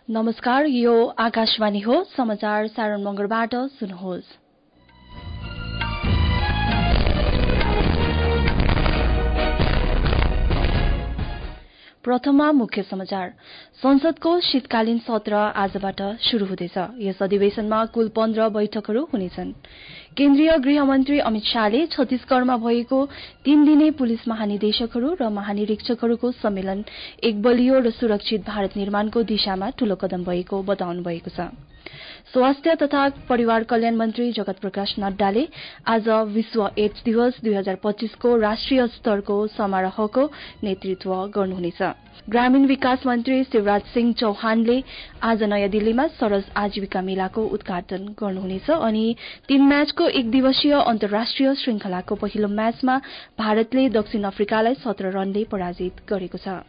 नमस्कार, यो आकाशवाणी हो। समाचार सारण मंगलबाट सुन्नुहोस्। प्रथममा मुख्य समाचार। संसदको शीतकालीन सत्र आजबाट शुरू हुँदैछ। यस अधिवेशनमा कुल 15 बैठकहरू हुनेछन्। केन्द्रीय गृहमन्त्री अमित शाहले छत्तीसगढ़मा भएको 3 दिने पुलिस महानिदेशकहरू र महानिरीक्षकहरूको सम्मेलन एक बलियो र सुरक्षित भारत निर्माणको दिशामा ठूलो कदम भएको बताउनु भएको छ। स्वास्थ्य तथा परिवार कल्याण मन्त्री जगत प्रकाश नड्डाले आज विश्व एड्स दिवस 2025 को राष्ट्रिय स्तरको समारोहको नेतृत्व गर्नुहुनेछ। ग्रामीण विकास मन्त्री शिवराज सिंह चौहानले आज नयाँ दिल्लीमा सरस आजीविका मेलाको उद्घाटन गर्नुहुनेछ अनि 3 म्याचको एक दिवसीय अन्तर्राष्ट्रिय श्रृंखलाको पहिलो म्याचमा भारतले दक्षिण अफ्रिकालाई 17 रनले पराजित गरेको छ।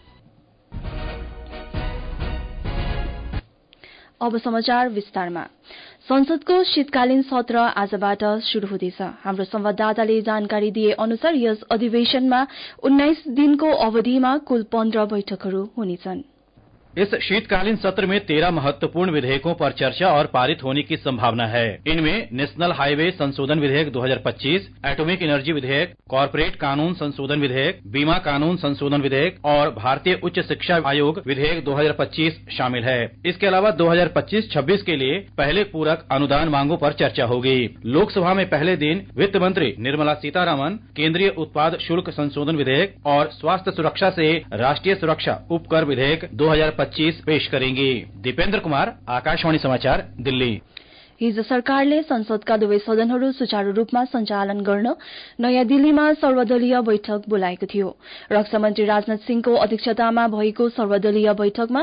अब समाचार विस्तारमा। संसदको शीतकालीन सत्र आजबाट शुरू हुँदैछ। हाम्रो संवाददाताले जानकारी दिए अनुसार यस अधिवेशनमा 19 दिनको अवधिमा कुल 15 बैठकहरू हुनेछन्। इस शीतकालीन सत्र में 13 महत्वपूर्ण विधेयकों पर चर्चा और पारित होने की संभावना है। इनमें नेशनल हाईवे संशोधन विधेयक 2025, एटॉमिक एनर्जी विधेयक, कॉर्पोरेट कानून संशोधन विधेयक, बीमा कानून संशोधन विधेयक और भारतीय उच्च शिक्षा आयोग विधेयक 2025 शामिल है। इसके अलावा 2025-26 के लिए पहले पूरक अनुदान मांगों पर चर्चा होगी। लोकसभा में पहले दिन वित्त मंत्री निर्मला सीतारमण केंद्रीय उत्पाद शुल्क संशोधन विधेयक और स्वास्थ्य सुरक्षा से राष्ट्रीय सुरक्षा उपकर विधेयक 2025 पेश करेंगी। दीपेंद्र कुमार, आकाशवाणी समाचार, दिल्ली। हिज सरकारले संसदका दुवै सदनहरू सुचारू रूपमा सञ्चालन गर्न नयाँ दिल्लीमा सर्वदलीय बैठक बोलाएको थियो। रक्षा मन्त्री राजनाथ सिंहको अध्यक्षतामा भएको सर्वदलीय बैठकमा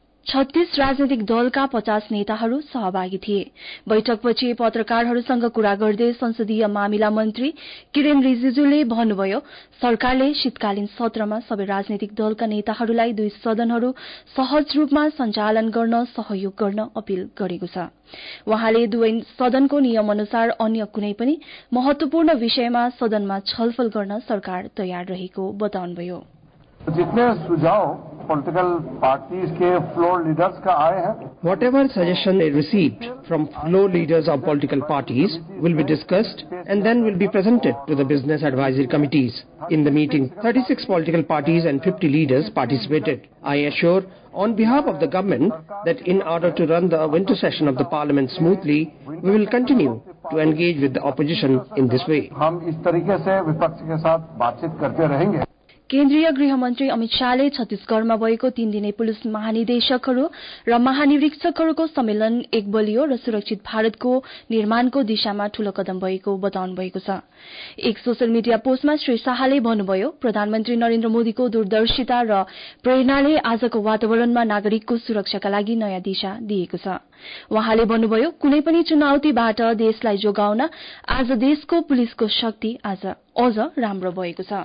36 राजनैतिक दलका 50 नेताहरू सहभागी थिए। बैठकपछि पत्रकारहरूसँग कुरा गर्दै संसदीय मामिला मन्त्री किरेन रिजिजुले भन्नुभयो, सरकारले शीतकालीन सत्रमा सबै राजनैतिक दलका नेताहरूलाई दुई सदनहरू सहज रूपमा सञ्चालन गर्न सहयोग गर्न अपील गरेको छ। उहाँले दुवै सदनको नियम अनुसार अन्य कुनै पनि महत्वपूर्ण विषयमा सदनमा छलफल गर्न सरकार तयार रहेको बताउनुभयो। जितने सुझाव पॉलिटिकल पार्टीज के फ्लोर लीडर्स का आए हैं, whatever suggestion they received from floor leaders of political parties will be discussed and then will be presented to the business advisory committees. In the meeting, 36 political parties and 50 leaders participated. I assure on behalf of the government that in order to run the winter session of the parliament smoothly, we will continue to engage with the opposition in this way. हम इस तरीके से विपक्ष के साथ बातचीत करते रहेंगे। केन्द्रीय गृहमन्त्री अमित शाहले छत्तीसगढ़मा भएको 3 दिने पुलिस महानिदेशकहरू र महानिरीक्षकहरूको सम्मेलन एक बलियो र सुरक्षित भारतको निर्माणको दिशामा ठूलो कदम भएको बताउनु भएको छ। एक सोशल मिडिया पोस्टमा श्री शाहले भन्नुभयो, प्रधानमन्त्री नरेन्द्र मोदीको दूरदर्शिता र प्रेरणाले आजको वातावरणमा नागरिकको सुरक्षाका लागि नयाँ दिशा दिएको छ। उहाँले भन्नुभयो, कुनै पनि चुनौतीबाट देशलाई जोगाउन आज देशको पुलिसको शक्ति आज अझ राम्रो भएको छ।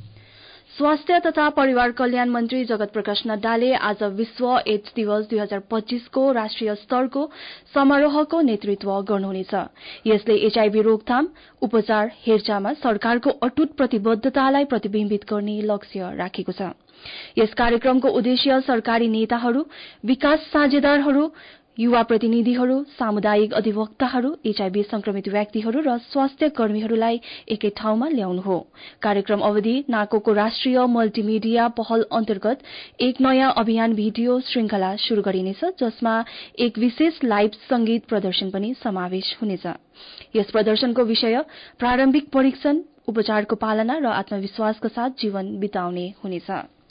स्वास्थ्य तथा परिवार कल्याण मन्त्री जगत प्रकाश नड्डाले आज विश्व एड्स दिवस 2025 को राष्ट्रिय स्तरको समारोहको नेतृत्व गर्नुहुनेछ। यसले एचआईभी रोकथाम, उपचार, हेरचाहमा सरकारको अटूट प्रतिबद्धतालाई प्रतिबिम्बित गर्ने लक्ष्य राखेको छ। यस कार्यक्रमको उद्देश्य सरकारी नेताहरू, विकास साझेदारहरू, युवा प्रतिनिधिहरू, सामुदायिक अधिवक्ताहरू, एचआईभी संक्रमित व्यक्तिहरू र स्वास्थ्य कर्मीहरूलाई एकै ठाउँमा ल्याउनु हो। कार्यक्रम अवधि नाकोको राष्ट्रिय मल्टिमिडिया पहल अन्तर्गत एक नयाँ अभियान भिडियो श्रृंखला शुरू गरिनेछ, जसमा एक विशेष लाइभ संगीत प्रदर्शन पनि समावेश हुनेछ। यस प्रदर्शनको विषय प्रारम्भिक परीक्षण, उपचारको पालना र आत्मविश्वासका साथ जीवन बिताउने हुनेछ।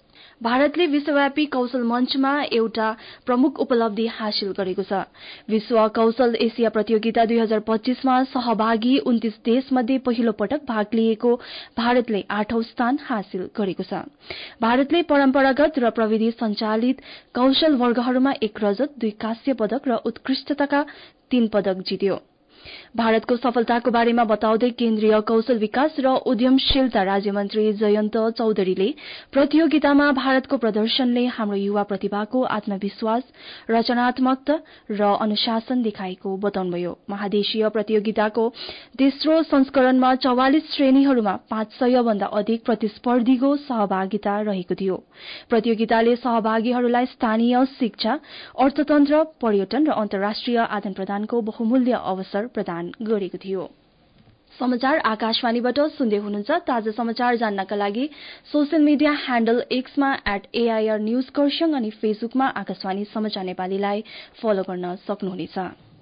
भारतले विश्वव्यापी कौशल मञ्चमा एउटा प्रमुख उपलब्धि हासिल गरेको छ। विश्व कौशल एसिया प्रतियोगिता 2025 मा सहभागी 29 देशमध्ये पहिलो पटक भाग लिएको भारतले 8औं स्थान हासिल गरेको छ। भारतले परम्परागत र प्रविधि सञ्चालित कौशल वर्गहरूमा 1 रजत, 2 कांस्य पदक र उत्कृष्टताका 3 पदक जित्यो। भारतको सफलताको बारेमा बताउँदै केन्द्रीय कौशल विकास र उद्यमशीलता राज्यमन्त्री जयन्त चौधरीले प्रतियोगितामा भारतको प्रदर्शनले हाम्रो युवा प्रतिभाको आत्मविश्वास, रचनात्मकता र अनुशासन देखाएको बताउनुभयो। महादेशीय प्रतियोगिताको तेस्रो संस्करणमा 44 श्रेणीहरूमा 500 भन्दा अधिक प्रतिस्पर्धीको सहभागिता रहेको थियो। प्रतियोगिताले सहभागीहरूलाई स्थानीय शिक्षा, अर्थतन्त्र, पर्यटन र अन्तर्राष्ट्रिय आदान-प्रदानको बहुमूल्य अवसर प्रदान गरेको थियो। समाचार आकाशवाणीबाट सुन्दै हुनुहुन्छ। ताजा समाचार जान्नका लागि सोशल मिडिया ह्यान्डल एक्समा @AIR न्यूज खरसाङ अनि फेसबुकमा आकाशवाणी समाचार नेपालीलाई फलो गर्न सक्नुहुनेछ।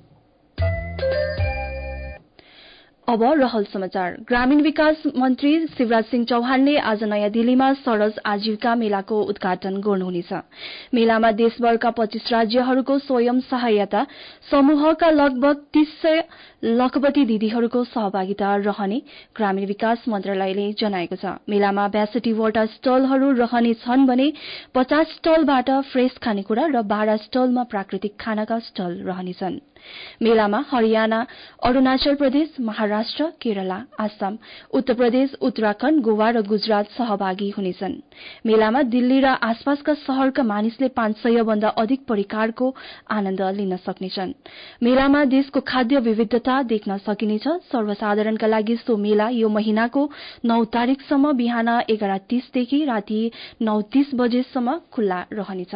अब रहल समाचार। ग्रामीण विकास मन्त्री शिवराज सिंह चौहानले आज नयाँ दिल्लीमा सरस आजीविका मेलाको उद्घाटन गर्नुहुनेछ। मेलामा देशभरका 25 राज्यहरूको स्वयं सहायता समूहका लगभग 300 लखपति दिदीहरूको सहभागिता रहने ग्रामीण विकास मन्त्रालयले जनाएको छ। मेलामा 62 वटा स्टलहरू रहने छन् भने 50 स्टलबाट फ्रेश खानेकुरा र 12 स्टलमा प्राकृतिक खानाका स्टल रहनेछन्। मेलामा हरियाणा, अरूणाचल प्रदेश, महाराष्ट्र, केरला, आसाम, उत्तर प्रदेश, उत्तराखण्ड, गोवा र गुजरात सहभागी हुनेछन्। मेलामा दिल्ली र आसपासका शहरका मानिसले 500 भन्दा अधिक परिकारको आनन्द लिन सक्नेछन्। मेलामा देशको खाद्य विविधता देख्न सकिनेछ। सर्वसाधारणका लागि सो मेला यो महिनाको 9 तारिकसम्म बिहान 11:30 देखि राति 9:30 बजेसम्म खुल्ला रहनेछ।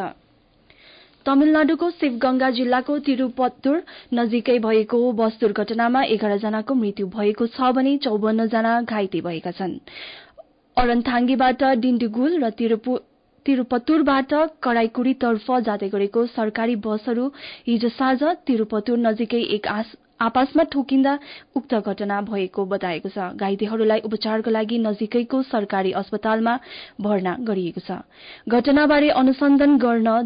तमिलनाडुको शिवगंगा जिल्लाको तिरुपत्तुर नजिकै भएको बस दुर्घटनामा 11 जनाको मृत्यु भएको छ भने 54 जना घाइते भएका छन्। अरनथाङ्गीबाट डिन्डिगुल र तिरुपत्तुरबाट कराइकुडीतर्फ जाँदै गरेको सरकारी बसहरू हिजो साँझ तिरुपत्तुर नजिकै एक आपसमा ठोकिँदा उक्त घटना भएको बताएको छ। घाइतेहरूलाई उपचारका लागि नजिकैको सरकारी अस्पतालमा भर्ना गरिएको छ। घटनाबारे अनुसन्धान गर्न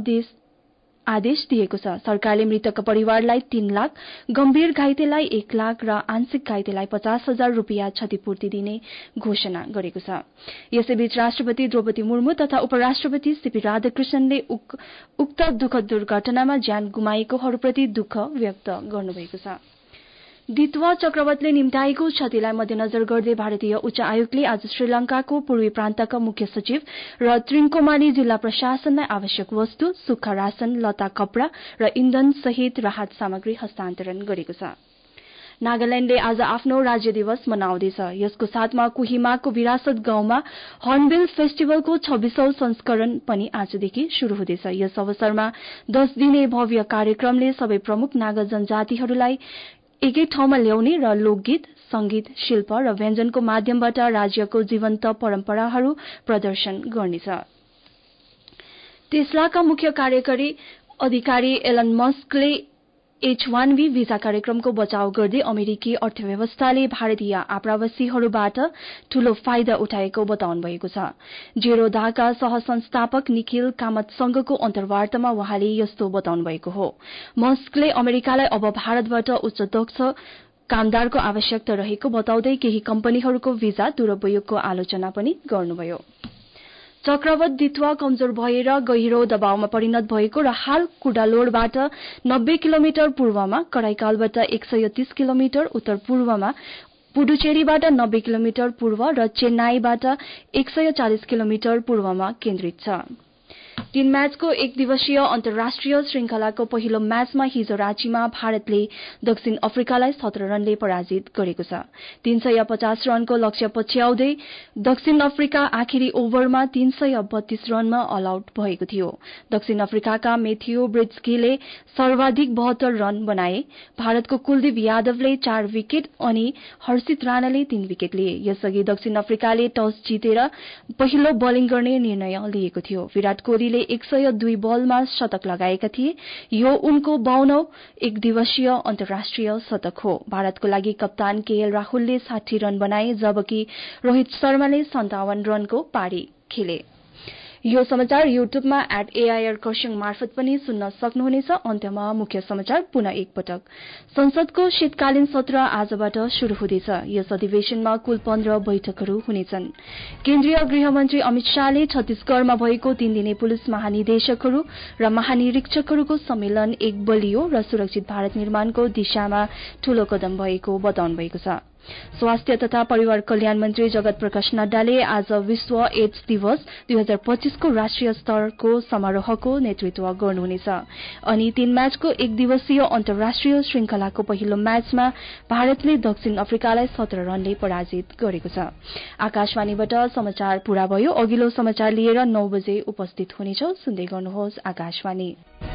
आदेश दिएको छ। सरकारले मृतकका परिवारलाई 3 लाख, गम्भीर घाइतेलाई 1 लाख र आंशिक घाइतेलाई 50,000 रुपियाँ क्षतिपूर्ति दिने घोषणा गरेको छ। यसैबीच राष्ट्रपति द्रौपदी मुर्मू तथा उपराष्ट्रपति सीपी राधाकृष्णनले उक्त दुःखद दुर्घटनामा ज्यान गुमाएकोहरूप्रति दुःख व्यक्त गर्नुभएको छ। दितवा चक्रवातले निम्ताएको क्षतिलाई मध्यनजर गर्दै भारतीय उच्च आयोगले आज श्रीलंकाको पूर्वी प्रान्तका मुख्य सचिव र त्रिङ्कोमाली जिल्ला प्रशासनलाई आवश्यक वस्तु, सुक्खा राशन, लता कपड़ा र इन्धन सहित राहत सामग्री हस्तान्तरण गरेको छ। नागाल्याण्डले आज आफ्नो राज्य दिवस मनाउँदैछ। यसको साथमा कोहिमाको विरासत गाउँमा हर्नबिल फेस्टिभलको 26औं संस्करण पनि आजदेखि शुरू हुँदैछ। यस अवसरमा 10 दिने भव्य कार्यक्रमले सबै प्रमुख नागा जनजातिहरूलाई एकै ठाउँमा ल्याउने र लोकगीत, संगीत, शिल्प र व्यञ्जनको माध्यमबाट राज्यको जीवन्त परम्पराहरू प्रदर्शन गर्नेछ। टेस्लाका मुख्य कार्यकारी अधिकारी एलन मस्कले H-1B भिजा कार्यक्रमको बचाव गर्दै अमेरिकी अर्थव्यवस्थाले भारतीय आप्रवासीहरूबाट ठूलो फाइदा उठाएको बताउनु भएको छ। जेरोदाका सहसंस्थापक निखिल कामतसँगको अन्तर्वार्तामा उहाँले यस्तो बताउनु भएको हो। मस्कले अमेरिकालाई अब भारतबाट उच्च दक्ष कामदारको आवश्यकता रहेको बताउँदै केही कम्पनीहरूको भिजा दुरूपयोगको आलोचना पनि गर्नुभयो। चक्रवात दितवा कमजोर भएर गहिरो दबावमा परिणत भएको र हाल कुडालोडबाट 90 किलोमिटर पूर्वमा, कराइकालबाट 130 किलोमिटर उत्तर पूर्वमा, पुडुचेरीबाट 90 किलोमिटर पूर्व र चेन्नाईबाट 140 किलोमिटर पूर्वमा केन्द्रित छ। 3 म्याचको एक दिवसीय अन्तर्राष्ट्रिय श्रृंखलाको पहिलो म्याचमा हिजो राँचीमा भारतले दक्षिण अफ्रिकालाई 17 रनले पराजित गरेको छ। 350 रनको लक्ष्य पछ्याउँदै दक्षिण अफ्रिका आखिरी ओभरमा 332 रनमा अल आउट भएको थियो। दक्षिण अफ्रिकाका मेथ्यू ब्रिड्सकीले सर्वाधिक 72 रन बनाए। भारतको कुलदीप यादवले 4 विकेट अनि हर्षित राणाले 3 विकेट लिए। यसअघि दक्षिण अफ्रिकाले टस जितेर पहिलो बोलिङ गर्ने निर्णय लिएको थियो। विराट कोहलीले 102 बलमा शतक लगाएका थिए। यो उनको 52औं एक दिवसीय अन्तर्राष्ट्रिय शतक हो। भारतको लागि कप्तान केएल राहुलले 60 रन बनाए जबकि रोहित शर्माले 57 रनको पारी खेले। यो समाचार युट्युबमा @AIR खरसाङ मार्फत पनि सुन्न सक्नुहुनेछ। अन्त्यमा मुख्य समाचार पुनः एकपटक। संसदको शीतकालीन सत्र आजबाट शुरू हुँदैछ। यस अधिवेशनमा कुल 15 बैठकहरू हुनेछन्। केन्द्रीय गृहमन्त्री अमित शाहले छत्तीसगढ़मा भएको 3 दिने पुलिस महानिदेशकहरू र महानिरीक्षकहरूको सम्मेलन एक बलियो र सुरक्षित भारत निर्माणको दिशामा ठूलो कदम भएको बताउनु भएको छ। स्वास्थ्य तथा परिवार कल्याण मन्त्री जगत प्रकाश नड्डाले आज विश्व एड्स दिवस 2025 को राष्ट्रिय स्तरको समारोहको नेतृत्व गर्नुहुनेछ। अनि 3 म्याचको 1 दिवसीय अन्तर्राष्ट्रिय श्रृंखलाको पहिलो म्याचमा भारतले दक्षिण अफ्रिकालाई 17 रनले पराजित गरेको छ। आकाशवाणीबाट समाचार पूरा भयो। अघिल्लो समाचार लिएर 9 बजे उपस्थित हुनेछौ। सुन्दै गर्नुहोस् आकाशवाणी।